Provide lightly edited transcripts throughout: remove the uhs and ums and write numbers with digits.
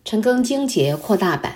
陈庚经节扩大版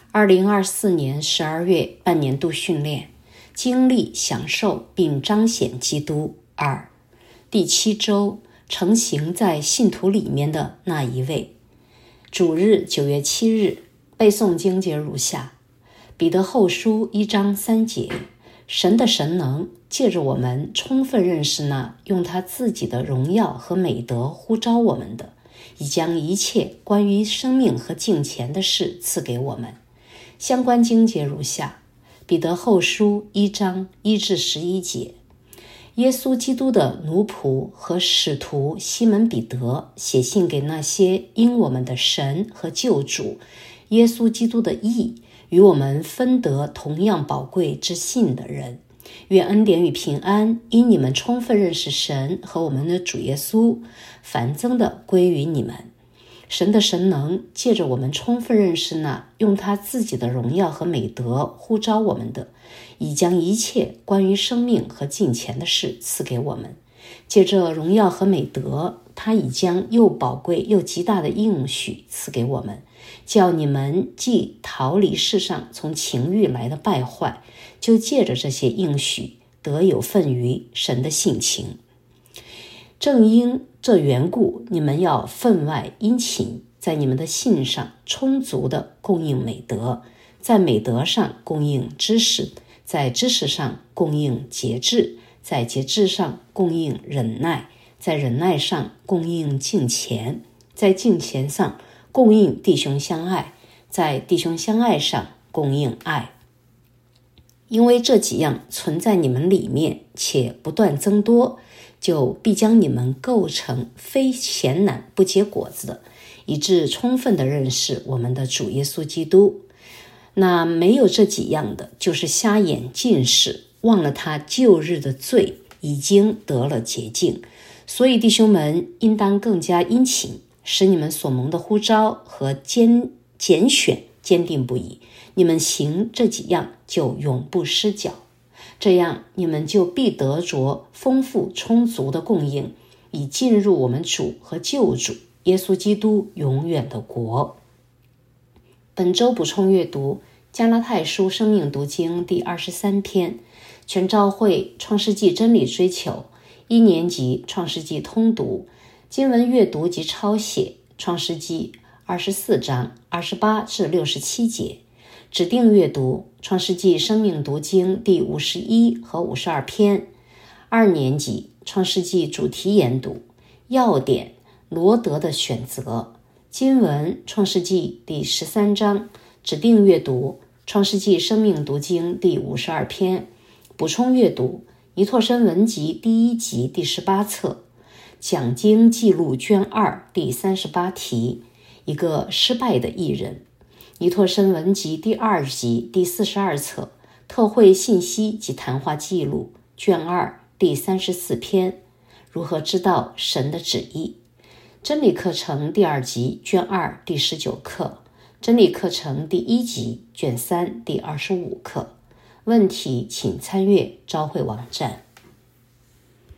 2024年12月半年度训练，经历、享受并彰显基督2，第7周，成行在信徒里面的那一位。主日9月7日，背诵经节如下：彼得后书1章3节，神的神能借着我们充分认识那用他自己的荣耀和美德呼召我们的，已将一切关于生命和敬虔的事赐给我们。相关经节如下：彼得后书1章1至11节，耶稣基督的奴仆和使徒西门彼得写信给那些因我们的神和救主耶稣基督的义与我们分得同样宝贵之信的人，愿恩典与平安因你们充分认识神和我们的主耶稣，繁增的归于你们。神的神能借着我们充分认识那用他自己的荣耀和美德呼召我们的，已将一切关于生命和敬虔的事赐给我们。借着荣耀和美德，他已将又宝贵又极大的应许赐给我们，叫你们既逃离世上从情欲来的败坏，就借着这些应许得有份于神的性情。正因这缘故，你们要分外殷勤，在你们的信上充足的供应美德，在美德上供应知识，在知识上供应节制，在节制上供应忍耐，在忍耐上供应敬虔，在敬虔上供应弟兄相爱，在弟兄相爱上供应爱。因为这几样存在你们里面，且不断增多，就必将你们构成非闲懒不结果子的，以致充分的认识我们的主耶稣基督。那没有这几样的，就是瞎眼近视，忘了他旧日的罪，已经得了洁净。所以弟兄们应当更加殷勤，使你们所蒙的呼召和拣选坚定不移。你们行这几样，就永不失脚。这样你们就必得着丰富充足的供应，以进入我们主和救主耶稣基督永远的国。本周补充阅读加拉太书生命读经第23篇，全召会创世纪真理追求1年级创世纪通读，经文阅读及抄写创世纪24章28至67节，指定阅读创世纪生命读经第51和52篇。2年级创世纪主题研读，要点罗德的选择，经文创世纪第13章，指定阅读创世纪生命读经第52篇，补充阅读尼拓生文集第1集第18册，讲经记录卷2第38题，一个失败的艺人，尼拓生文集第2集第42册，特会信息及谈话记录卷2第34篇，如何知道神的旨意，真理课程第2集卷2第19课，真理课程第1集卷3第25课。问题请参阅召会网站。